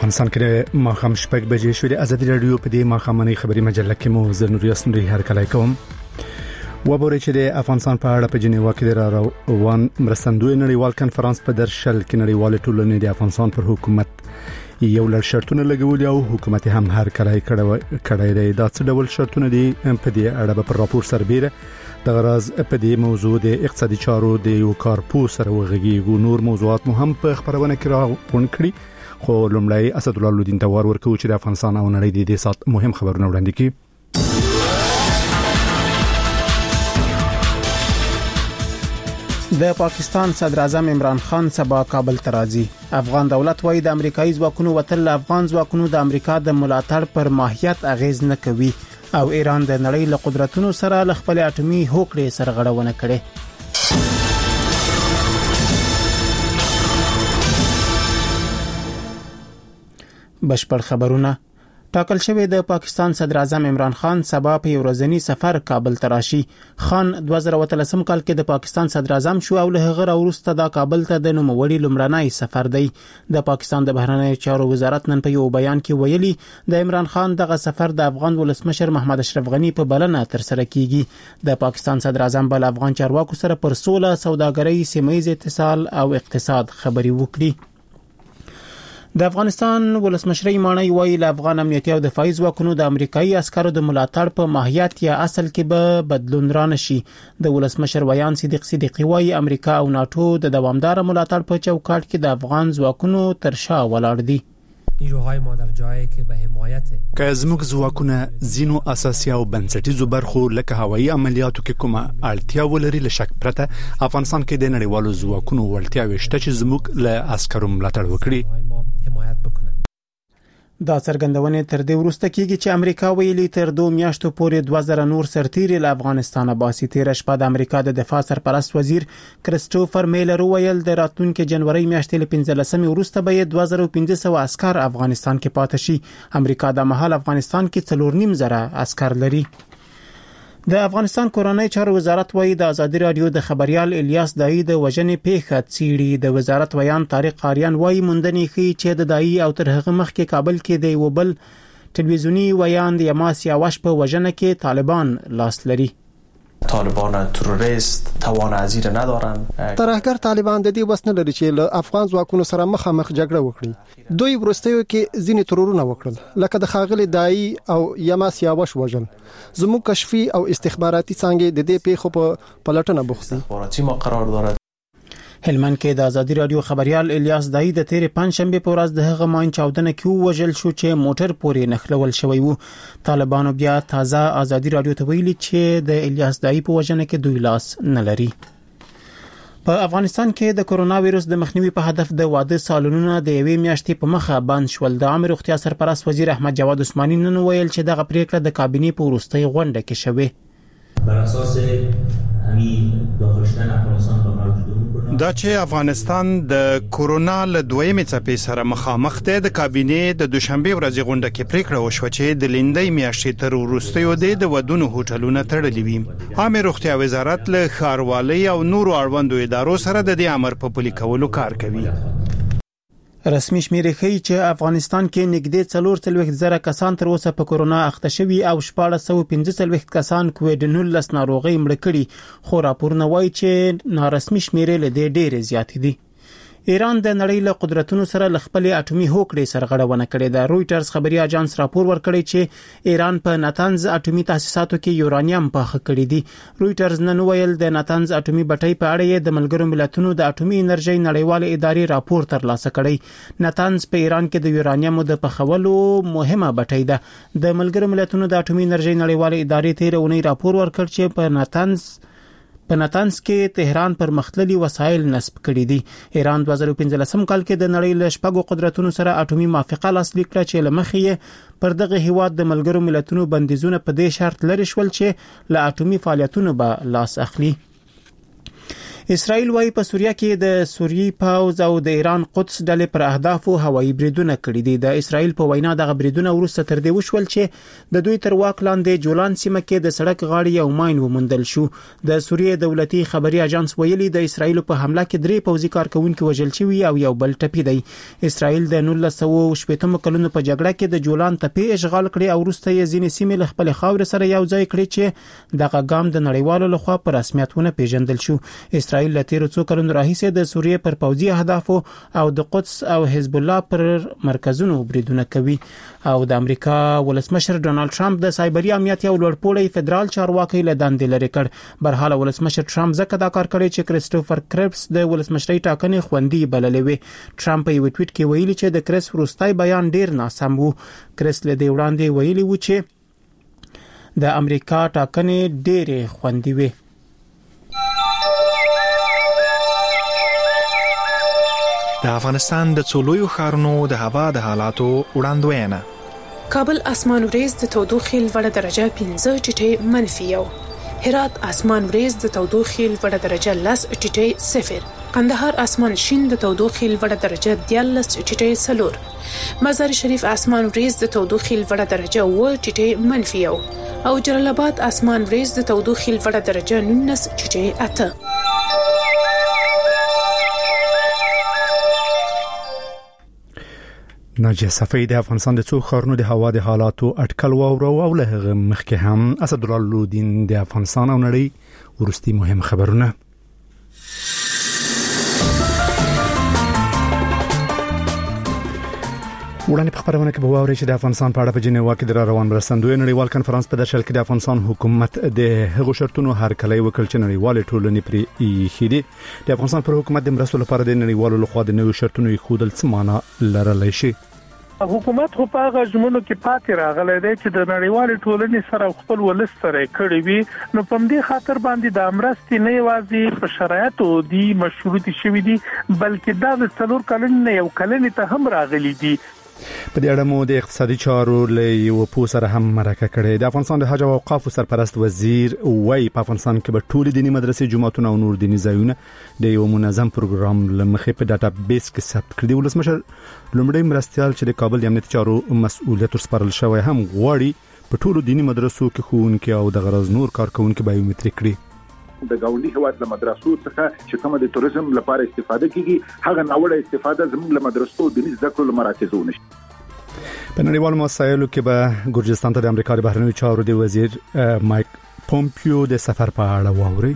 افغانستان کې ماخام شپږ بجې شوې. ازادي رادیو په دې ماخامنۍ خبري مجله کې مو زه نور یاسین هر کله کوم وبورې چې د افغانستان په اړه په جنیوا کې روان مرستندوی نړیوال کانفرنس په درشل کې نړیوال ټولنې د افغانستان پر حکومت یو لړ شرطونه لګولي او حکومت هم هر کله کړی دی. دا څه ډول شرطونه دي په دې اړه په راپور سربېره د غرض په دې موضوع د اقتصادي چارو د یو کارپو سره وغږیږو. نور موضوعات مو هم په خبرونه کې راغون کړي، خو لومړی اسد الله الدین توار ورکو چې د افغانستان او نړۍ د دې سات مهم خبرونه وړاندې کړي. د پاکستان صدر اعظم عمران خان سبا کابل ته راځي. افغان دولت وايي د امریکایي ځواکونو وتل افغان ځواکونو د امریکا د ملاتړ پر ماهیت اغیز نه کوي او ایران د نړۍ له قدرتونو سره ل خپل اټومي هوکړې سرغړونه کړې. بشپړ خبرونه. ټاکل شوی د پاکستان صدر اعظم عمران خان سبا په یو ورځنی سفر کابل ته راشي. خان 2013 کال کې د پاکستان صدر اعظم شو او له هغه وروسته د کابل ته د نوموړي لومړنی سفر دی. د پاکستان د بهرنیو چارو وزارت نن په یو بیان کې ویلي د عمران خان دغه سفر د افغان ولسمشر محمد اشرف غنی په بلنه تر سره کیږي. د پاکستان صدر اعظم بل افغان چارواکو سره پر سوله، سوداګرۍ، سیمه ییز اتصال او اقتصاد خبري وکړي. د افغانستان ولسمشر مانی وایي له افغان امنیتي او دفاعي ځواکونو د امریکایي عسکرو د ملاتړ په ماهیت یا اصل کې به بدلون رانشي. د ولسمشر ویان صدیقی وایي امریکا او ناتو د دوامدار ملاتړ په چوکاټ کې د افغان ځواکونو تر شا ولاړ دي. نیروهای ما در جایی که به حمایت که زموږ ځواکونه زینو اساسي او بنسټیزو برخو لکه هوایي عملیاتو کې کومه اړتیا ولري، له شک پرته افغانستان کې د نړیوالو ځواکونو وړتیاوې شته چې زموږ له عسکرو ملاتړ وکړي. دا څرګندونه تر دې وروسته کیږي چې امریکا ویلي تر 2 میاشتو پورې 2000 نور سرتیري له افغانستانه باسي. تیر شپه د امریکا د دفاع سرپرست وزیر کریسټوفر میلر ویل د راتلونکي جنوري میاشتې له 15 وروسته به 2500 عسكر افغانستان کې پاتې شي. امریکا د مهال افغانستان کې 4.5 عسكر لري. د افغانستان کورنۍ چارو وزارت وایي د ازادي رادیو د خبريال الیاس دای د وژنې پیښه څیړي. د وزارت ویان طارق قاریان وایي موندنې ښیي چې د دای او تر هغه مخکې کابل کې د یو بل ټلویزیونی ویان د یماس یاوش په وژنه کې طالبان لاس لري. طالبان تروریست توان ازیر ندارن. ترهګر طالبان د دې وسنه لري چې له افغان ځواکونو سره مخامخ جګړه وکړي. دوی ورستیو کې ځینې ترورونه وکړل لکه د خاغلی دای او یماس یاوش وژل. زموږ کشفي او استخباراتي څنګه د دې پیښو په پلټنه بوخت دي. استخباراتي ما قرار دارد. هلمند کې د ازادي رادیو خبريال الیاس دای د تیر پنځشنبه په ورځ د هغه ماین چاودنه کې وژل شو چې موټر پورې نخلول شوی وو. طالبانو بیا تازه ازادي رادیو ته ویلي چې د الیاس دای په وژنه کې دوی لاس نه لري. په افغانستان کې د کرونا وایرس د مخنیوي په هدف د واده سالونونه د یوې میاشتې په مخه بند شول. د عامه روغتیا سرپرست وزیر احمد جواد عثماني نن ویل چې دغه پریکړه د کابینې په وروستۍ غونډه کې شوه. بر اساس همین داخلشتن افغانستان به موجود دا چې افغانستان د کورونا له دویمې څپې سره مخامخ دی، د کابینې د دوشنبه ورځې غونډه کې پریکړه وشوه چې د لیندۍ میاشتې تر وروستیو د ودونو هوټلونه تړلي وي. عامه روغتیا وزارت له ښاروالۍ او نورو اړوندو ادارو سره د دې امر په پلي کولو کار کوي. رسمي شمیرې ښیي چې افغانستان کې نږدې 440,000 کسان تر اوسه په کورونا اخته شوي او 1445 کسان کووډ-19 ناروغي مړ کړي، خو راپورونه وایي چې نارسمي شمیرې له دې ډېرې زیاتې دي. ایران د نړۍ له قدرتونو سره ل خپل اټومي هوکړې سرغړونه کړې ده. رويټرز خبري اژانس راپور ورکړی چې ایران په ناتنز اټومي تاسیساتو کې یورانیم پاخه کړی دی. رويټرز نن ویل د ناتنز اټومي بټۍ په اړه د ملګرو ملتونو د اټومي انرژي نړیواله ادارې راپور ترلاسه کړی. ناتنز په ایران کې د یورانیم د پخولو مهمه بټۍ ده. د ملګرو ملتونو د اټومي انرژي نړیواله ادارې تیر اونۍ راپور ورکړ چې په ناتنز کې تهران پر مختلفي وسایل نصب کړي دي. ایران 2015 کال کې د نړۍ له شپږو قدرتونو سره اټومي موافقه لاسلیک کړه چې لمخې پر دغه هیواد د ملګرو ملتونو بندیزونه په دې شرط لري شول چې له اټومي فعالیتونو به لاس اخلي. اسرائیل وايي په سوریه کې د سوریې پوځ او د ایران قدس ډلې پر اهدافو هوایي بریدونه کړي دي. د اسرائیل په وینا دغه بریدونه وروسته تر دې وشول چې د دوی تر واک لاندې جولان سیمه کې د سړک غاړې یو ماین وموندل شو. د سوریې دولتي خبري اژانس ویلي د اسرائیل په حمله کې 3 پوځي کارکونکو وژل شوي او یو بل ټپي دی. اسرائیل د 1980 کلونو په جګړه کې د جولان تپې اشغال کړي او وروسته یې ځینې سیمې له خپل خاور سره یو ځای کړي چې دغه ګام د نړیوالو لخوا په رسمیتونه پیژندل شو. اسرائیل له 13 کلونو راهیسې د سوریې پر پوځي اهدافو او د قدس او حزب الله پر مرکزونو بریدونه کوي. او د امریکا ولسمشر ډونالد ټرمپ د سایبري امنیت یو لوړپوړی فدرال چارواکي له دندې لري کړ. برحال ولسمشر ټرمپ ځکه دا کار کړی چې کریسټوفر کریپس د ولسمشرۍ ټاکنې خوندي بللې وي. ټرمپ یو ټویټ کې ویلي چې د کریس وروستای بیان ډیر ناسم وو. کریس له دې وړاندې ویلي و چې د امریکا ټاکنې ډېرې خوندي وي. د افغانستان د څولویو ښارونو د هوا د حالاتو وړاندوینه. کابل اسمان وریځ د تودوخې لوړه درجه 15 ټیټه -1. هرات اسمان وریځ د تودوخې لوړه درجه 10 ټیټه 0. قندهار اسمان شین د تودوخې لوړه درجه 13 ټیټه 4. مزار شریف اسمان وریځ د تودوخې لوړه درجه 9 ټیټه -1 او جلال آباد اسمان وریځ د تودوخې لوړه درجه 19 ټیټه 8. ناجیه صفی د افغانستان د څو ښارونو د هوا د حالاتو اټکل واورو او له هغه مخکې هم اسدالله لودین د افغانستان او نړۍ ورستي مهم خبرونه. وړاندې په خبرونه کې به واورئ چې د افغانستان په اړه په جنیوا کې د روان مرستندوی نړیوال کانفرنس په درشل کې د افغانستان حکومت د هغو شرطونو هرکلی وکړ چې نړیوال ټولنې پرې ایښي دي. د افغانستان پر حکومت د مرستو لپاره د نړیوالو لخوا د نویو شرطونو ایښودل څه معنا لرلی شي؟ حکومت خو په هغه ژمنو کې پاتې راغلی دی چې د نړیوال ټولنې سره خپل ولس سره کړی وي. نو په دې خاطر باندې د امرستي نه یوازې په شرایطو دي مشروط شوی دي بلکې دا د څلور کلن نه یو کلن ته هم راغلي دي. په دې اړه مو د اقتصادي چارو له یو پوسره هم مرکه کړې. د افغانستان د حج او اوقاف سرپرست وزیر وایي په افغانستان کې به ټول دینی مدرسې، جماعتونه او نور دینی ځایونه د یو منظم پروګرام لمخې په ډاټا بیس کې ثبت کړي. ولسمشر لومړی مرستيال چې د کابل د امنیتي چارو مسؤلیت ورسپارل شوی هم غواړي په ټول دینی مدرسو کې ښوونکي او د غرض نور کارکونکو بایومټریک کړي. د گاونډي هیواد له مدرسو څخه چې کومه د توریزم لپاره استفاده کیږي هغه ناوړه استفاده زموږ له مدرسو د زده کړو مراکزو نشي. په نړیوالو مسایلو کې به ګورجستان ته د امریکا د بهرنیو چارو د وزیر مایک پومپیو د سفر په اړه واوري.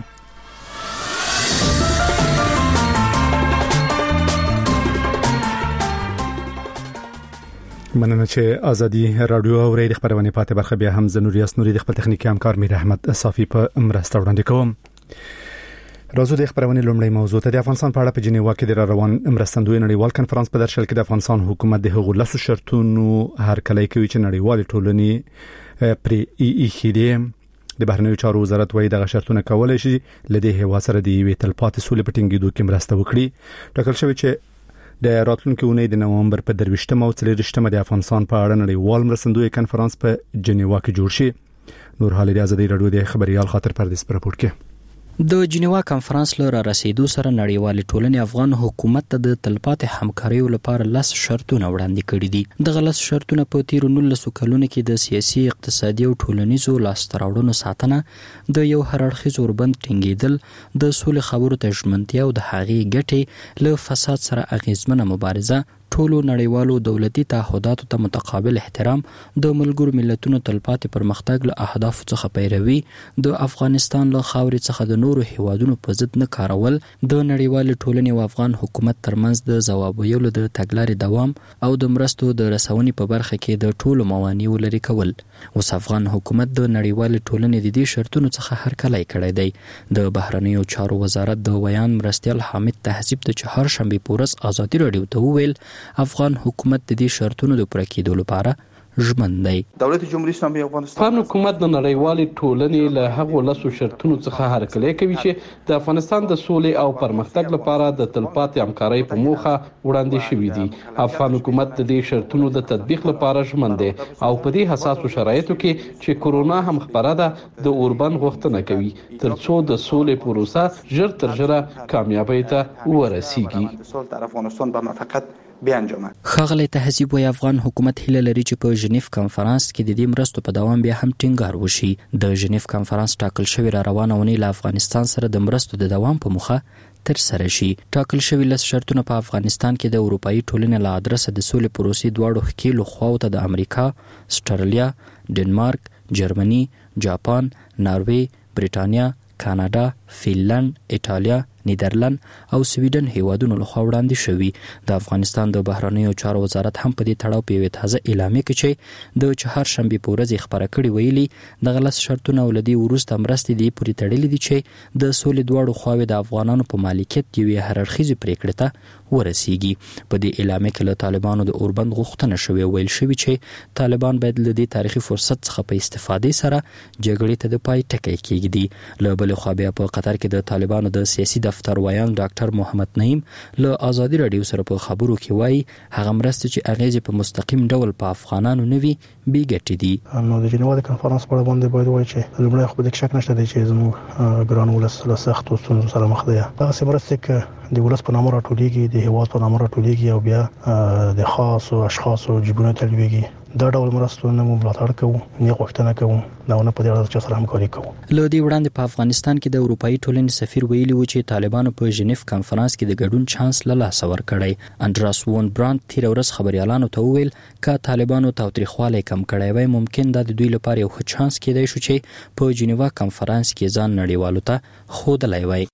مننه چې ازادي رادیو اوري د خبرونه پاتې برخه بیا هم زنوریاس نوري د خپل تخنیکی همکار میر احمد صافي په مرسته وړاندې کوم. راځو د خبرونه لومړی موضوع ته. د افغانستان په اړه په جنیوا کې د روان مرستندوی نړیوال کانفرنس په درشل کې د افغانستان حکومت د هغو لاسو شرطونو هرکلی کوي چې نړیوال ټولنې پرې ایښي دي. د بهرنیو چارو وزارت وايي دغه شرطونه کولای شي لدې هوا سره د یوې تلپاتې سولې په ټینګېدو کې مرسته وکړي. ټاکل شوی چې د راتلونکي اونۍ د نومبر په 23 او 24 د افغانستان په اړه نړیوال مرستندوی کانفرنس په جنیوا کې جوړ شي. نور حال د ازادي رادیو د خبريال خاطر پردیس پر راپور کې د جنیوا کانفرنس لپاره رسیدو سره نړیوال ټولنې افغان حکومت ته د تلپاتې همکاریو لپاره لاس شرطونه وړاندې کړي دي. د غلط شرطونه په تیر 19 کلونو کې د سیاسي، اقتصادي او ټولنیزو لاستراوړنو ساتنه، د یو هرړخیز اوربند ټینګېدل، د سولې خبرو ته ژمنتیا او د هغې ګټې له فساد سره اغیزمنه مبارزه، ټولو نړیوالو دولتي تعهداتو ته متقابل احترام، د ملګرو ملتونو تلپاتې پرمختګ له اهدافو څخه پیروي، د افغانستان له خاورې څخه د نورو هیوادونو په ضد نه کارول، د نړیوال ټولنې او افغان حکومت ترمنځ د ځواب ویلو د تګلارې دوام او د مرستو د رسونې په برخه کې د ټولو موانعو لرې کول. اوس افغان حکومت د نړیوال ټولنې د دې شرطونو څخه هرکلی کړی دی. د بهرنیو چارو وزارت د ویان مرستیال حامد تهذیب د چهارشنبه په ورځ ازادي رادیو ته وویل افغان حکومت د دې شرطونو د پوره کېدو لپاره ژمن دی. دولت جمهوریت اسلامی افغانستان حکومت د نړیوالې ټولنې له هغو لسو شرطونو څخه هرکلی کوي چې د افغانستان د سولې او پرمختګ لپاره د تلپاتې همکارۍ په موخه وړاندې شوي دي. افغان حکومت د دې شرطونو د تطبیق لپاره ژمن دی او په دې حساسو شرایطو کې چې کورونا هم خبره ده د اوربند غوښتنه کوي ترڅو د سولې پروسه ژر تر ژره کامیابی ته ورسیږي. ښاغلی تهذیب وایي افغان حکومت هیله لري چې په ژنیف کانفرنس کې د دې مرستو په دوام بیا هم ټینګار وشي. د ژنیف کانفرنس ټاکل شوی را روانه ونې له افغانستان سره د مرستو د دوام په موخه تر سره شي. ټاکل شوی لس شرطونه په افغانستان کې د اروپאי ټولنې له ادرسه د سولې پروسې دواړو ښکیلو خواو ته د امریکا، استرالیا، ډنمارک، جرمني، جاپان، ناروې، برېټانیا، کاناډا، فینلند، ایټالیا، نیدرلند او سویډن هیوادونو لخوا وړاندې شوي. د افغانستان د بهرنیو چارو وزارت هم په دې تړاو په یوه تازه اعلامیه کې چې د چهارشنبې په ورځ خبره کړې ویلي دغه لس شرطونه ولدي وروسته مرستې دې پورې تړلې دي چې د سولې دواړو خواوې د افغانانو په مالکیت یوې هررخیزې پریکړې ته ورسیږي. په دې اعلامیه کې له طالبانو د اوربند غوښتنه شوې ویل شوي چې طالبان باید له دې تاریخي فرصت څخه په استفادې سره جګړې ته د پای ټکی کېږدي. له بلې خوا بیا په قطر کې د طالبانو د سیاسي دفتر ویان ډاکټر محمد نعیم له آزادي رادیو سره په خبرو کې وایي هغه مرستې چې اغیزې په مستقیم ډول په افغانانو نه وي بې ګټې دي. نو د جنیوا د کنفرانس په اړه باندې باید وایي چې لومړی خو د شک نشته دی چې زموږ ګران ولس له سختو ستونزو سره مخ دی. هغه مرستې چې د ولس په نامه راټولېږي د هیواد په نامه راټولېږي او بیا د خاصو اشخاصو جیبونو ته لویږي دا ډول مرستو نه مو ملاتړ کوو نه غوښتنه کوو دا نه په دې اړه چې سره همکاري کوو. له دې وړاندې په افغانستان کې د اروپאי ټولنې سفیر ویلي و چې طالبانو په ژنیف کانفرنس کې د ګډون چانس له لاسه ورکړی. اندراس وون براند تیر ورځ خبريالانو ته وویل ک طالبانو تاوتریخوالی کم کړی وای ممکن دا د دوی لپاره یو ښه چانس کېدای شو چې په جنیوا کانفرنس کې ځان نړیوالو ته ښودلی وای.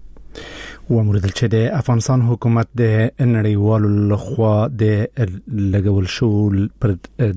وموردل چې د افغانستان حکومت د نړیوالو لخوا د لګول شو پر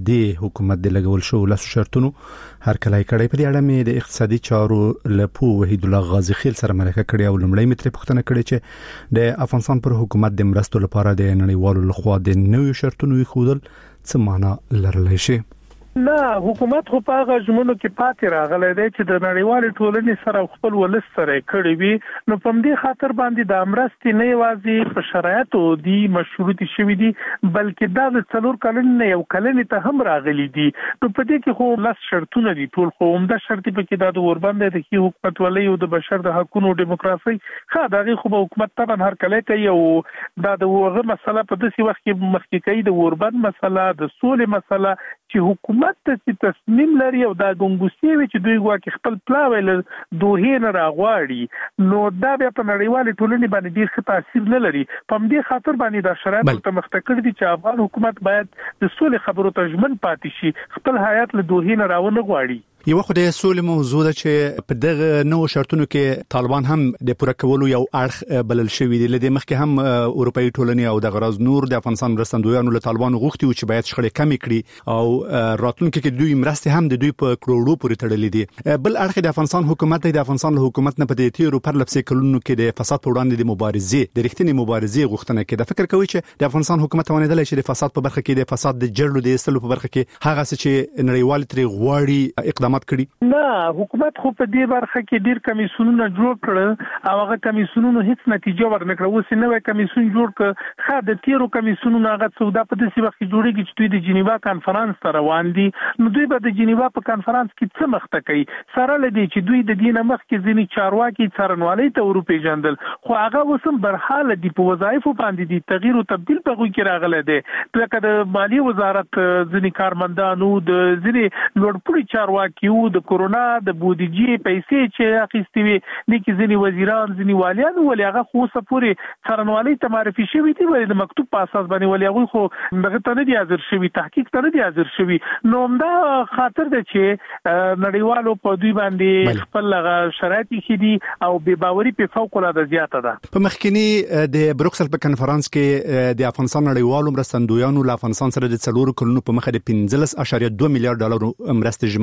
د حکومت د لګول شو لاسو شرطونو هرکلی کړی. په دې اړه مې د اقتصادي چارو لپو وحید الله غازی خیل سره مرکه کړې او لمړی متر پوښتنه کړې چې د افغانستان پر حکومت د مرستو لپاره د نړیوالو لخوا د نویو شرطونو خودل څه معنی لرلی شي. نه حکومت خو په هغه ژمنو کې پاتې راغلی دی چې د نړیوالې ټولنې سره خپل ولس سره کړی وي. نو په دې خاطر باندې د مرستې نه یوازې په شرایطو دي مشروطي شوي دي بلکې دا د 4 کلن نه یو کلن ته هم راغلي دي. نو په دې کې خو لس شرطونه دي ټول خو عمده شرط په کې د اوربند د حکومت ولې او د بشر د حقوقو دیموکراسي خا دغه خو حکومت طبعا هر کله کوي او دا د وغه مسله په داسې وخت کې مخکې کوي د اوربند مسله د سولې مسله چې حکومت ته تصمیم لري او دا ګنګوسي وي چې دوی غواړي خپل پلاوی له دوه نه راغواړي. نو دا بیا په نړیوالې ټولنې باندې ډیر ښه تاثیر نه لري. په دې خاطر باندې دا شرایط ته مختکر دي چې افغان حکومت باید د سولې خبرو ته ژمن پاتې شي خپل حیات له دوه نه راونه غواړي. یو خو د سولې موضوع ده چې په دغه نو شرطونو کې طالبان هم د پوره کولو یو اړخ بلل شوی دی. لدې مخکې هم اروپאי ټولنې او د غرض نور د افغانستان مرستندویانو له طالبان غوښتي چې باید شخړې کمې کړي او راتلونکي کې دوی مرستې هم د دوی په کروڑو پورې تړلې دي. بل اړخ د افغانستان حکومت د افغانستان له حکومت نه په دې تیرو پر لپسې کلونو کې د فساد په وړاندې د مبارزې د رښتینی مبارزې غوښتنه کوي. فکر کوي چې د افغانستان حکومت توانیدل چې د فساد په برخه کې د فساد د جړلو د استلو په برخه کې هغه څه چې نړیوال تر غواړي اقدامات کړي. نه حکومت خو په دې برخه کې ډیر کمیسیونونه جوړ کړل او هغه کمیسیونونو هیڅ نتیجه ورنکړه. اوس نوې کمیسیون جوړ کړ خا د تیرو کمیسیونونو هغه سودا په دې وخت کې جوړیږي چې دوی د جنیوا کانفرنس ته روان دي. نو دوی به د جنیوا په کانفرنس کې څه مخته کوي سره لدی چې دوی د دینه مخ کې ځینی چارواکي څرنوالي ته اروپای جندل خو هغه وسم برحاله دی په وظایفو باندې دي تغییر او تبديل په غوږ کې راغله دي. لکه د مالی وزارت ځینی کارمندانو د ځینی لوړپوړي چارواکي او د کورونا د بودیجې پیسې چې اخیستي وي لیکي ځینی وزیران ځینی والیان ولې هغه خو سپوري څرنوالي ته معرفي شوی دي ولې د مکتوب په اساس باندې ولې هغه خو دغه ته نه دي حاضر شوی تحقیق ته نه دي حاضر شوی. نو دا خاطر ده چې نړیوالو په دوی باندې خپل شرایط کې دي او بې باوري په فوق العاده زیاته ده. په مخکنی د بروکسل په کانفرنس کې د افغانستان نړیوالو مرستندویانو له افغانستان سره د 4 کلونو په مخه د 15.2 میلیارډ ډالر مرستې ژمنه کړې و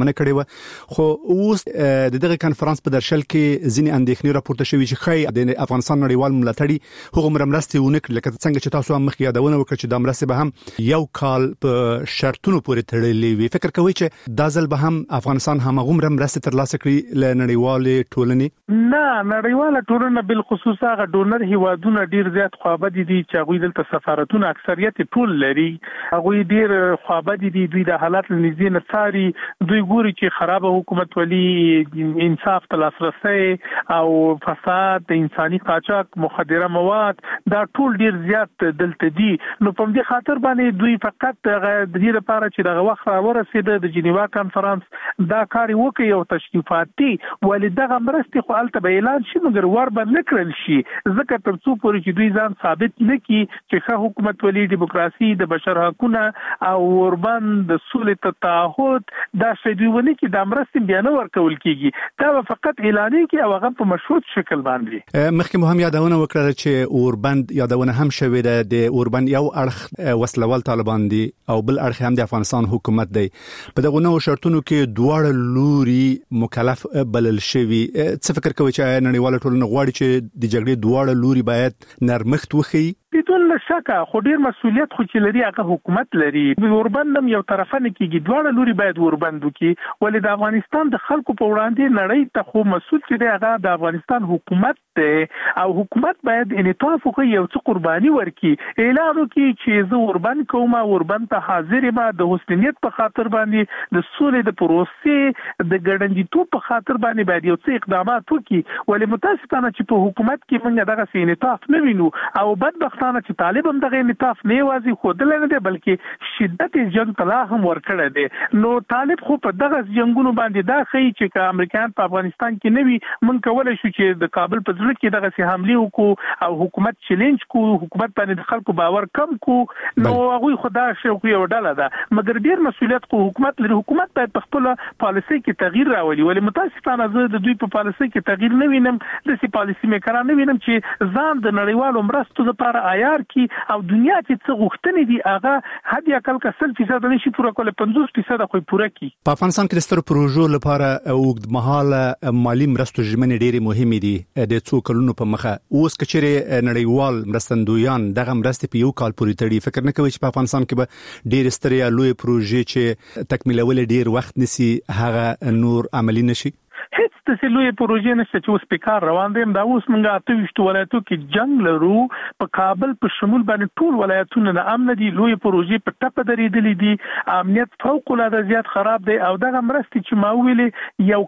شو خو اوس د دغه کانفرنس په درشل کې ځینې اندېښنې راپورته شوې چې خای د افغانستان نړیوال ملاتړي هغه مرمرستي ونکړي لکه څنګه چې تاسو هم مخکې یادونه وکړه چې د مرستې به هم یو کال په شرطونو پورې تړلې وي. فکر کوي چې دا ځل به هم افغانستان هم غومره مرستې ترلاسه کړي ل نړیوال ټولنې؟ نه، نړیواله ټولنه بل خصوص هغه ډونر هیوادونه ډیر زیات خوابدي دي چې هغه دلته سفارتونه اکثریت ټول لري. هغه ډیر خوابدي دي، دوی د حالات لنیزي نثاري، دوی ګوري چې خراب حکومت ولي انصاف تلاسرسي او فساد، انساني قاچاق، مخدره مواد دا ټول ډیر زیات دلته دي. نو په دې خاطر باندې دوی فقط د دې لپاره چې دغه وخت راورسېد د جنیوا کانفرنس دا کار وکړي او تشریفاتي ولې دغه مرستې خو الته به اعلان شي مګر ور باندې نکړل شي ځکه تر څو پورې چې دوی ځان ثابت نکړي چې ښه حکومت ولي، دیموکراسي، د بشر حقوقونه او وربان د سولې تعهد دا شی دوی ونه کې د مرستې بیا نه ورکول کیږي، دا فقط اعلان کې او هغه په مشروط شکل باندې. مخکې مهم یادونه وکړه چې اوربند یادونه هم شوې ده د اوربند یو اړخ وسلوال طالبان دي او بل اړخ هم د افغانستان حکومت دی. په دغه نوو شرطونو کې دواړه لوري مکلف بلل شوي. څه فکر کوي چې نړیواله ټولنه غواړي چې د جګړې دواړه لوري باید نرمښت وخی؟ بدون شک خو ډیر مسؤلیت خو چې لري هغه حکومت لري. وربندم یو طرفه نه کیږي، دواړه لوري باید وربند وکي. ولې د افغانستان د خلکو په وړاندې نړۍ ته خو مسؤل چې دی هغه د افغانستان حکومت دی او حکومت باید انعطاف وکړي، یو څه قرباني ورکړي، اعلان وکړي چې زه وربند کوم، وربند ته حاضر یم د حسنیت په خاطر باندې، د سولې د پروسې د ګډنډیتوب په خاطر باندې باید یو څه اقدامات وکړي. ولې متاسفانه چې په حکومت کې موږ دغه انعطاف نه وینو او بدبختانه چې طالب هم دغه انعطاف نه یوازې خودل نه دی بلکې شدت جنگ طلا هم ورکړی دی. نو طالب خو په دغه جنگونو باندې دا ښیي چې امریکایان په افغانستان کې نه وي، موږ کولی شو چې د کابل په زړه کې دغه حمله وکړو او حکومت چیلنج کو، حکومت باندې د خلکو باور کم کو. نو هغه خدا شوق یو ډله ده مګر ډیر مسؤلیت خو حکومت لري. حکومت باید په خپل پالیسي کې تغییر راولي. ولې متاسفانه زه د دوی په پالیسي کې تغییر نه وینم، د سی پالیسي میکران نه وینم چې ځان د نړیوالو مرستو لپاره عیار کی او دنیا چې څه غوښتنې دي هغه حد اقل که 100% نشي پوره کولای، 50% خو پوره کی. په افغانستان کې د سترو پروژو لپاره اوږدمهاله مالی مرستو ژمنې ډېرې مهمې دي. د څو کلونو په مخه اوس کچېره نړیوال مرستندویان دغه مرستې په یو کال پورې تړي. فکر نه کوي چې په افغانستان کې به ډېر سترې لوی پروژې چې تکمیلول ډېر وخت نسی هغه نور عملی نشي؟ هیڅ د لوی پروژې نشته چې اوس په کار روان دي. دا اوس موږ 28 ولایتو کې جنگ لرو، په کابل په شمول باندې ټول ولایتونه نه امن دي، لوی پروژې په ټپه درېدلې دي، امنیت فوق العاده زیات خراب دی او دغه مرستې چې ما ویلې یو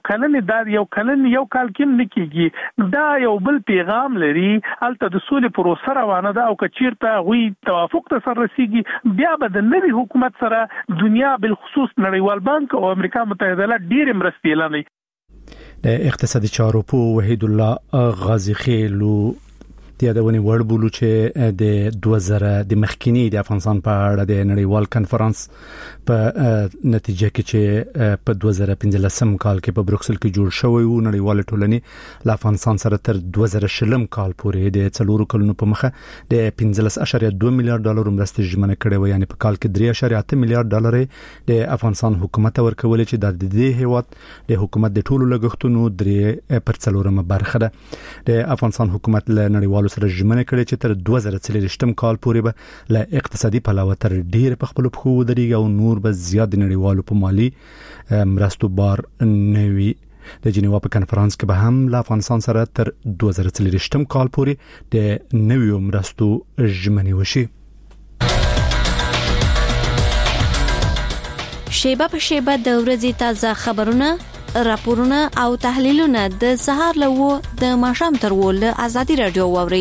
کال کې نه کیږي. دا یو بل پیغام لري، الته د سولې پروسه روانه ده او کچیرته غوي توافق ته سر رسیږي بیا به د نوي حکومت سره دنیا بالخصوص نړیوال بانک او امریکا متحده ایالات ډېر مرستې اعلانوي. د اقتصادي چارو په وحید الله غازی خیلو د یادونې وړ بولو چې د 2000 د مخکینی د افغانستان په اړه د نړیوال کانفرنس په نتیجه کې چې په 2015 کال کې په بروکسل کې جوړ شوی و، نړیوال ټولنې له افغانستان سره تر 2020 کال پورې د 4 کلونو په مخه د 15.2 میلیارډ ډالر مرستې ژمنه کړې و، یعنی په کال کې 3.8 میلیارډ ډالر د افغانستان حکومت ورکول چې د دې هیواد د حکومت د ټولو لګښتونو 3% برخه ده. د افغانستان حکومت له نړیوال سره ژمنه کړې چې تر 2030 کال پورې به له اقتصادي پلوه تر ډیر په خپل پخو ودرېږي او نور به زیات د نړیوالو په مالی مرستو بار نه وي. د جنیوا په کانفرنس کې به هم له افغانستان سره تر 2030 کال پورې د نویو مرستو ژمنې وشي. شیبه په شیبه د ورځې تازه خبرونه، راپورونه او تحلیلونه د سهار له د ماښام تر ول ازادي رادیو ووري.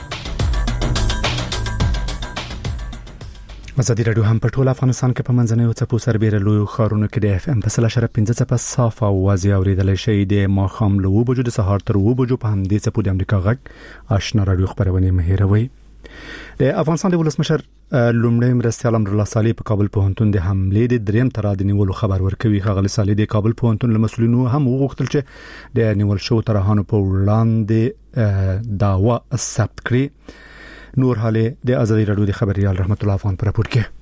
ازادي رادیو هم په ټول افغانستان کې په منځنوي څپو سربېره لوی ښارونو کې د FM په 0.5 څپه صاف او واضح اوریدلای شي. د ماښام له 2 بجو د سهار تر 2 بجو په همدې څپو د امریکا غږ آشنا رادیو خبرونه مهیروي. د افغانستان د ولسمشر لومړی مرستیال امر الله صالح په کابل پوهنتون د حملې د دریم ترادې نیولو خبر ورکوي. ښاغلي صالح د کابل پوهنتون له مسؤلینو هم وغوښتل چې د نیول شو ترهانو په وړاندې دعوا ثبت کړي. نور حاله د ازادي رادیو د خبريال رحمت الله افغان پر راپور کې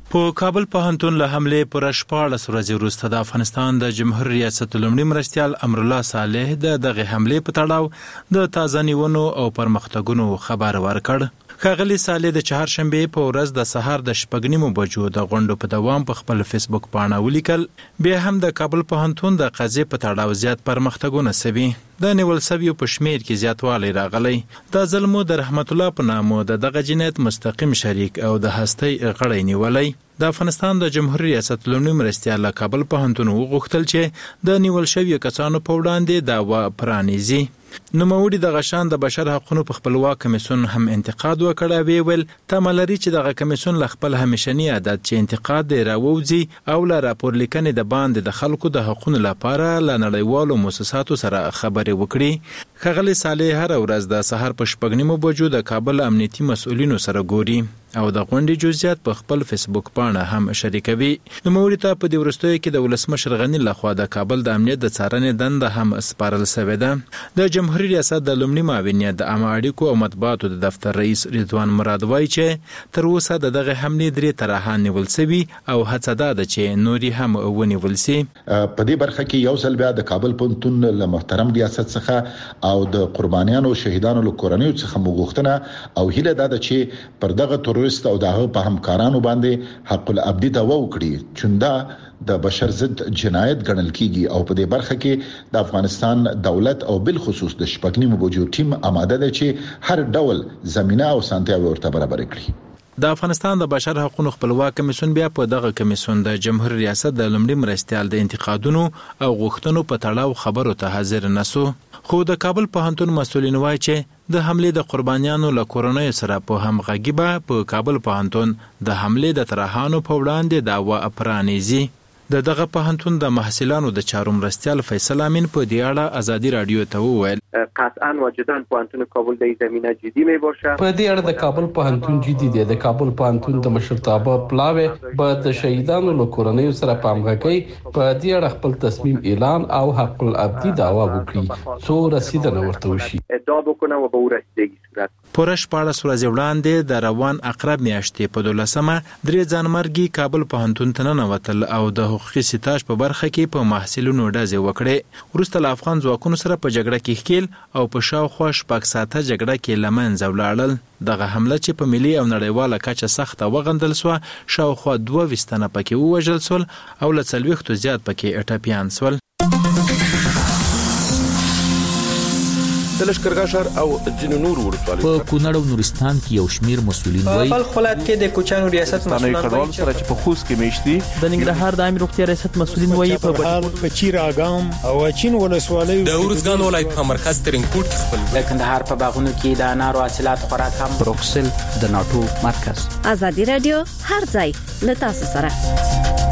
په کابل پوهنتون له حمله پر 14 ورځې وروسته د افغانستان د جمهور ریاست لومړي مرستیال امرالله صالح دغه حمله په تړاو د تازه نیونو او پرمختګونو خبر ورکړ. ښاغلي صالح د چهارشنبه په ورځ د سهار د 8:30 بجو د غونډو په دوام په خپل فیسبوک پاڼه ولیکل بیا هم د کابل پوهنتون د قضیې په تړاو زیات پرمختګونه سوي د نیول سویو په شمیر کې زیاتوالی راغلی. دا ظلمو د رحمت الله په نامو دغه جنایت مستقیم شریک او د هستۍ غړی نیولی. د افغانستان د جمهور ریاست لومړي مرستیال له کابل پوهنتون وغوښتل چې د نیول شویو کسانو په وړاندې دعوا پرانیزي. نوموړي د غشان د بشر حقوقو په خپلواک کمیسیون هم انتقاد وکړ او ویل تمه لري چې دغه کمیسیون له خپل همیشني عادت چې انتقاد دی راووځي او له راپور لیکنې د باندې د خلکو د حقوقو لپاره له نړیوالو مؤسساتو سره خبرې وکړي. ښاغلي صالح هر ورځ د سهار په 8:30 بجو د کابل امنیتي مسؤلینو سره ګوري او د غونډې جزئیات په خپل فیسبوک پاڼه هم شریکوي. نوموړي ته په دې وروستیو کې د ولسمشر غني لخوا د کابل د امنیت د څارنې دنده هم سپارل شوې ده. د جمهوریت ریاست د لومړي معاونیت د عامه اړیکو او مطبوعاتو د دفتر رئیس رضوان مراد وایي چې تر اوسه دغه حملې 3 طرحان نیول شوي او هڅه ده چې نوري هم ونیول شي. په دې برخه کې یو ځل بیا د کابل پوهنتون له محترم ریاست څخه او د قربانیانو شهیدانو له کورنیو څخه موغوښتنه او هیله ده چې پر دغه تروریست او دغه په همکارانو باندې حق الابدي دوا وکړي چوندا د بشر ضد جنایت ګڼل کیږي او په دې برخه کې د افغانستان دولت او بل خصوص د 8:30 بجو ټیم آماده ده چې هر ډول زمينه او سانتیاوي ورته برابر کړي. د افغانستان د بشر حقوقو خپلواک کمیسیون بیا په دغه کمیسیون د جمهور ریاست د لومړي مرستیال د انتقادونو او غوښتنو په تړاو خبرو ته حاضر نسو. خو د کابل پوهنتون مسؤلین وایي چې د حمله د قربانیانو له کورنۍ سره په همغږي به په کابل پوهنتون د حمله د طرحانو په وړاندې دعوا پرانیزي. دغه پوهنتون د محصلانو د چارو مرستیال فیصل امین په دې اړه ازادي رادیو ته وویل قطعا واجداً پوهنتون کابل در این زمینه جدی می باشه. په دې اړه د کابل پوهنتون جدي دی. د کابل پوهنتون د مشرتابه پلاوی به د شهیدانو له کورنیو سره په همغږي په دې اړه خپل تصمیم اعلان او حق الابدي دعوا وکړي څو رسیدنه ورته وشي. ادعا بکنه و به او رسیدگی صورت. پر 14 ورځې وړاندې د روان اقرب میاشتې په 12مه 3 ځانمرګي کابل پوهنتون ته ننوتل او د حقوقي سیتاج په برخه کې په محصلینو ډزې وکړې. وروسته له افغان ځواکونو سره په جګړه کې ښکیل او په شاوخوا 6 ساعته جګړه کې لمنځه ولاړل. دغه حمله چې په ملي او نړیواله کچه سخته وغندل سو شاوخوا 22 تنه پکې ووژل سول او له 40 زیات پکې اټپیان سول. د لشکرګاه شهر او ځینو نور ولسوالیو په کونړ او نورستان کې یو شمیر مسولین وایي په خپل کې د کوچانو ریاست مسولین وایي چې په خوست کې میشتي د ننګرهار د عامه روغتیا ریاست مسولین وایي په بهار په چیر اګام او چین ولسوالیو د اورزګان ولایت په مرکز ترینکوټ خپل د کندهار په باغونو کې د انارو حاصلات خوراک هم بروکسل د ناتو مرکز. ازادي رادیو هر ځای له تاسو سره.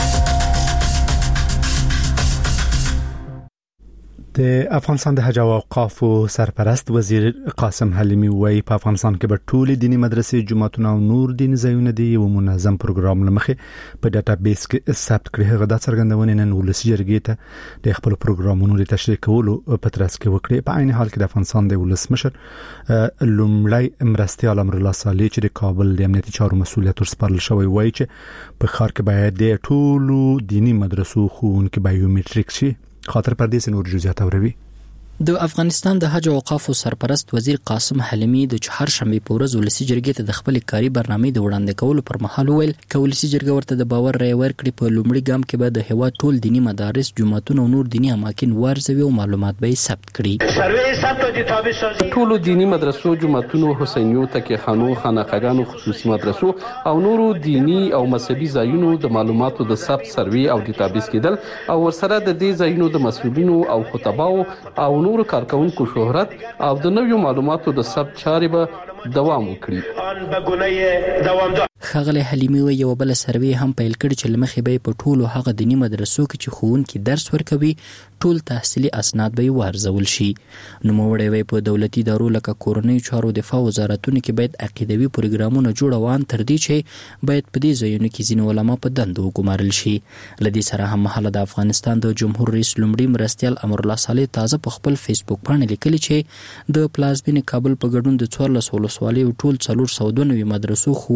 د افغانستان د حج او اوقاف سرپرست وزیر قاسم حلیمی وایي په افغانستان کې به ټول دینی مدرسې جماعتونه او نور دیني ځایونه دی یو منظم پروګرام لمخې په ډاټابیس کې ثبت کړي. هغه د څرګندونې نن ولسی جرګې ته د خپل پروګرامونو د تشریح کولو په ترڅ کې وکړي. په عین حال کې د افغانستان د ولسمشر لومړی مرستیال امرالله صالح چې د کابل د امنیتي چارو مسؤلیت ورسپارل شوی وایي چې په ښار کې باید د ټول دینی مدرسو ښوونکي بایومټریک شي. خاطر پردیس نور جزئیات اوروي. د افغانستان د حج او اوقاف سرپرست وزیر قاسم حلیمی د چهارشنبه په ورځ ولسی جرګې ته د خپل کاري برنامې د وړاندې کولو پر مهال ویل چې ولسی جرګه ورته د باور رای ورکړي په لومړي ګام کې به د هوا ټول دینی مدارس جماعتونه او نور دینی اماکن وارزوي او معلومات به ثبت کړي. ټول دینی مدرسو جماعتونو حسینیو تکیخانو خانقاګانو خصوصي مدرسو او نورو دینی او مذهبي ځایونو د معلوماتو د ثبت سروي او ډیټابیس کېدل او ورسره د دې ځایونو د مسؤلینو او خطباو او نور کارکونکو شهرت او د نویو معلوماتو د ثبت چارې به دوام وکړي. ښاغلی حلیمی وایي یو بل سروي هم پیل کړي چې لمخې به په ټولو هغه دینی مدرسو کې چې ښوونکي درس ورکوي ټول تحصیلي اسناد به وارزول شي. نوموړی وایي په دولتي ادارو لکه کورنیو چارو دفاع وزارتونو کې باید عقیدوي پروګرامونه جوړوان تر دې چې باید په دې ځایونو کې ځینې علما په دندو وګمارل شي. له دې سره هم مهاله د افغانستان د جمهور رئیس لومړي مرستیال امرالله صالح تازه په خپل فیسبوک باندې لیکلي چې د پلازمینې کابل په ګډون د 14 ولسوالیو ټول 492 مدرسو ښوونکي اوس د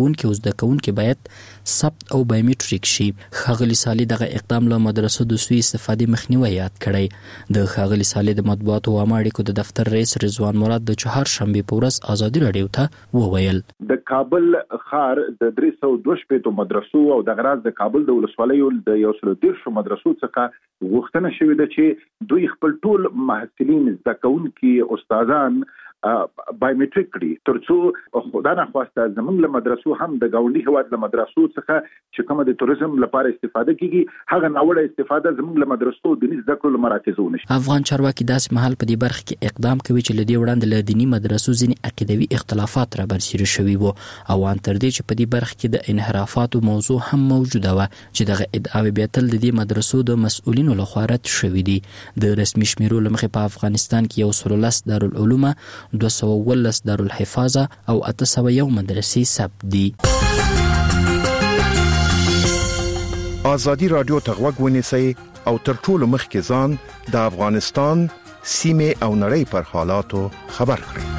زده کوونکي باید ثبت او بایومټریک شي. ښاغلي صالح دغه اقدام له مدرسو د سوء استفادې مخنیوی یاد کړی. د ښاغلي صالح د مطبوعاتو او عامه اړیکو د دفتر رئیس رضوان مراد د چهارشنبې په ورځ ازادي راډیو ته وویل د کابل ښار د 302 مدرسو او د غراز د کابل د ولسوالیو د 113 مدرسو څخه غوښتنه شوې ده چې دوی خپل ټول محصلین زده کوونکي استادان بایومټریک کړي ترڅو خدای نه خواسته زموږ له مدرسو هم د گاونډي هواد له مدرسو څخه چې کوم د توریزم لپاره استفاده کیږي هغه ناوړه استفاده زموږ له مدرسو د زده کړو مراکزو نشي. افغان چارواکي داسې مهال په دې برخه کې اقدام کوي چې لدی وړاندې له دینی مدرسو ځینې عقیدوي اختلافات را برسېره شوي وو او ان تر دې چې په دې برخه کې د انحرافاتو موضوع هم موجوده و چې دغه ادعاوې بیا تل د دې مدرسو د مسؤلینو لخوا رد شوي دي. د رسمي شمیرو له مخې په افغانستان کې 113 دارالعلوم 219 دارالحفاظه او 801 مدرسې ثبت دي. ازادي رادیو ته غوږ ونیسئ او تر ټولو مخکې ځان د افغانستان سیمې او نړۍ پر حالاتو خبر کړئ.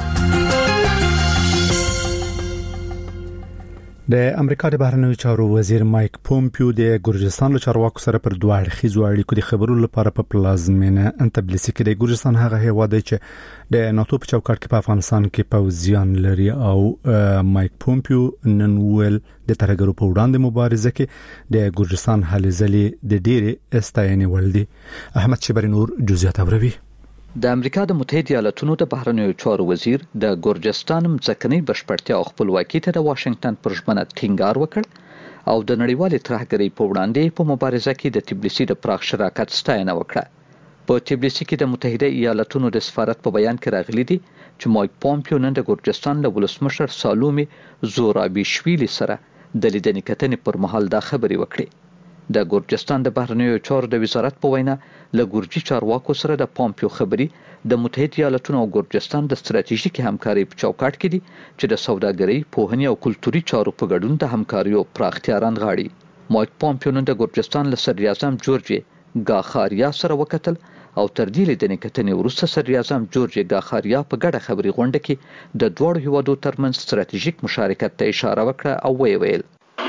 د امریکا د بهرنیو چارو وزیر مایک پومپیو د ګورجستان له چارواکو سره پر دوه اړخیزو اړیکو د خبرو لپاره په پلازمینه تبلیسي کې د ګورجستان هغه هیواد دی چې د ناتو په چوکاټ کې په افغانستان کې پوځیان لري او مایک پومپیو نن ویل د ترهګرو په وړاندې مبارزه کې د ګورجستان هلې ځلې د ډېرې استاینې وړ دي. احمد شبری نور جزئیات اوروي. د امریکا د متحده ایالاتونو د بهرنیو چارو وزیر د ګورجستان ځمکنۍ بشپړتیا او خپلواکۍ ته د واشنگټن پر ژمنه ټینګار وکړ او د نړیوالې ترهګرۍ په وړاندې په مبارزه کې د تبلیسي د پراخ شراکت ستاینه وکړه. په تبلیسي کې د متحده ایالاتونو د سفارت په بیان کې راغلي دي چې مایک پومپیو نن د ګورجستان له ولسمشر سالومي زورابیشویلی سره د لیدنې کتنې پر مهال دا خبرې وکړې. د ګورجستان د بهرنیو چارو د وزارت په وینا له ګورجي چارواکو سره د پومپیو خبرې د متحده ایالاتونو او ګورجستان د ستراتیژیکي همکارۍ په چوکاټ کې دي چې د سوداګرۍ، پوهنې او کلتوري چارو په ګډون د همکاریو پراختیا رانغاړي. مایک پومپیو نن د ګورجستان له صدر اعظم جورج ګاخاریا سره وکتل او تر دې لیدنې کتنې وروسته صدر اعظم جورج ګاخاریا په ګډه خبري غونډه کې د دوړو هیوادو ترمنځ ستراتیژیک مشارکت ته اشاره وکړه او ویل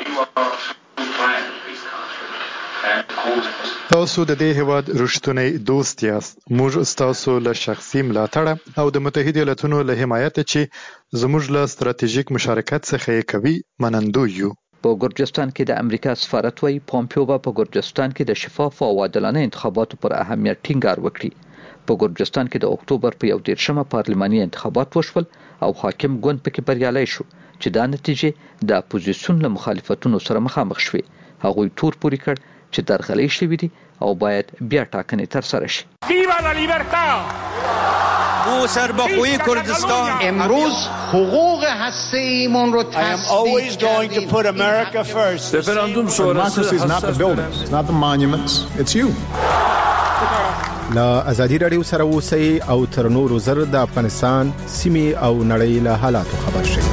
تاسو د دې هیواد رښتونی دوست یاست. موږ ستاسو له شخصي ملاتړ او د متحده ایالاتونو له حمایت چې زموږ له ستراتیژیک مشارکت څخه یې کوي منندوی یو. په ګورجستان کې د امریکا سفارت وایي پومپیو په ګورجستان کې د شفاف او عادلانه انتخاباتو پر اهمیت ټینګار وکړي. په ګورجستان کې د اکتوبر په 1 پارلماني انتخابات وشول او حاکم ګوند پکې بریالی شو چې دا نتیجه د اپوزیسیون له مخالفتونو سره مخامخ شوې. هغوی تور پوري کړ چې درغلي شوی دي او باید بیا ټاکنې تر سره شي. ویوا لا لیبرتا او سربخوی کردستان امروز حقوق هسته‌ایمون رو I am always going to put America first. Referendum sonrası is not the buildings, it's not the monuments, it's you. لا ازادي رادیو سره اوسئ او تر نورو زر د افغانستان سیمې او نړۍ له حالاتو خبر شئ.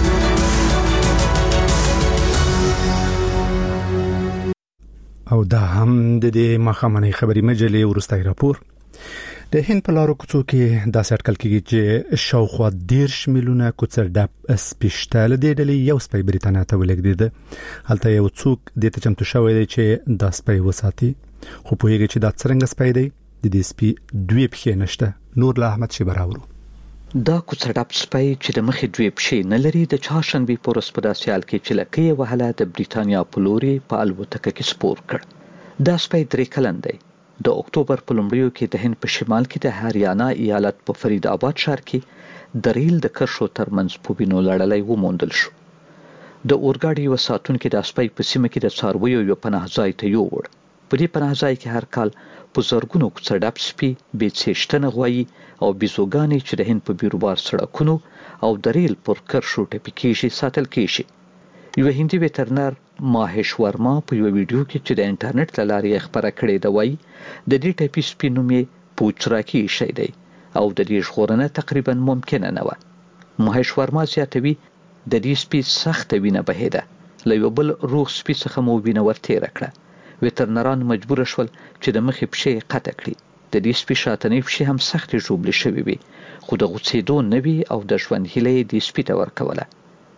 او دا هم د دې مخامنۍ خبري مجلې ورستای راپور. د هند په لارو کوڅو کې دا اټکل کېږي چې شاوخوا 10 میلیونه کوڅه ډب سپیشتل د ډلې یو سپی بریتانیا ته ولګیده. هلته یو څوک د ته چمتو شوی دی چې دا سپی وساتي خو په هغه چې دا څنګه سپی دی د دې سپی دوی پښې نشته. نور له احمد شبراورو. دا کوڅه ډب سپی چې د مخې دوی پښې نه لري د چهارشنبې په ورځ په داسې حال کې چې لکۍ وهله د بریتانیا په لوري په الوتکه کې سپور کړ. دا سپی 3 کلن دی. د اکتوبر په لومړیو کې د هند په شمال کې د هریانا ایالت په فرید آباد ښار کې د ریل د کرښو ترمنځ په وینو لړلی وموندل شو. د اورګاډي یوه ساتونکي د سپی په سیمه کې د څارویو یو پناه ځای ته یووړ. په دې پناه ځای کې هر کال په زرګونو کوڅه ډب سپي، بېڅښتنه غوایي او بیزوګانې چې د هند په بیروبار سړکونو او د ریل پر کرښو ټپي کېږي ساتل کېږي. یو هندي ویټرنر ماهیش ورما په یو ویډیو کې چې د انټرنیټ له لارې خبره کړې ده وایي د دې ټپي سپي نوم یې پوچراکي ایښی دی او د دې ژغورنه تقریبا ممکنه نه وه. ماهیش ورما زیاتوي د دې سپي سخته وینه بهېده. له یو بل روغ سپي څخه مو وینه ورتېره کړه. ویټرنران مجبور شول چې د مخې پښې قطع کړي. د دې سپي شاتنۍ پښې هم سختې ژوبلې شوې وي خو د غوڅېدو نه وي او د ژوند هیله یې دې سپي ته ورکوله.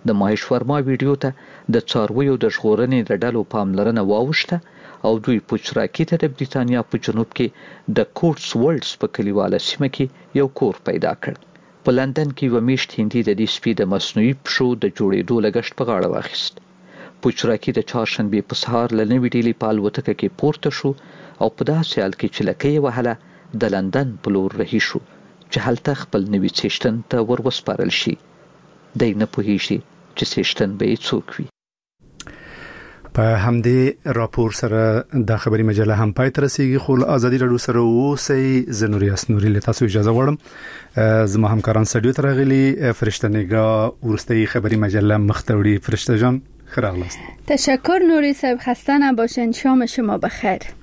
د مهیش ورما ویډیو ته د څارویو د ژغورنې د ډلو پاملرنه واوښته او دوی پوچراکي ته د بریتانیا په جنوب کې د کوټس ولډز په کلیواله سیمه کې یو کور پیدا کړ. په لندن کې یو میشت هندي د دې سپي د مصنوعي پښو د جوړېدو لګښت په غاړه واخیست. پوچراکي د چهارشنبې په سهار له نوې ډیلي په الوتکه کې پورته شو او په داسې حال کې چې لکۍ یې وهله د لندن په لور رهي شو چې هلته خپل نوي څښتن ته ور وسپارل شي. دی نه پوهیږي چې څښتن به یې څوک وي. په همدې راپور سره د خبري مجله هم پای ته رسیږي، خو ازادي رادیو سره اوسئ. زه نوریاس نوري له تاسو اجازه غواړم. زما همکاران سټډیو ته راغلي. فرشته نگاه ورستي خبري مجله مختوری. فرشته جان خیرغلاست. تشکر نوری صاحب، خسته نباشین. شام شما بخیر.